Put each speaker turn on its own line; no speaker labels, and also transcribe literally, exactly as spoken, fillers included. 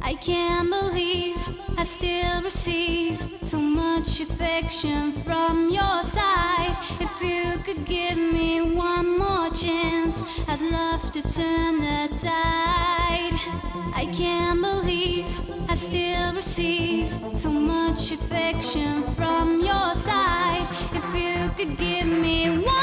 I can't believe I still receive so much affection from your side. If you could give me one more chance, I'd love to turn the tide. I can't believe I still receive so much affection from your side. If you could give me one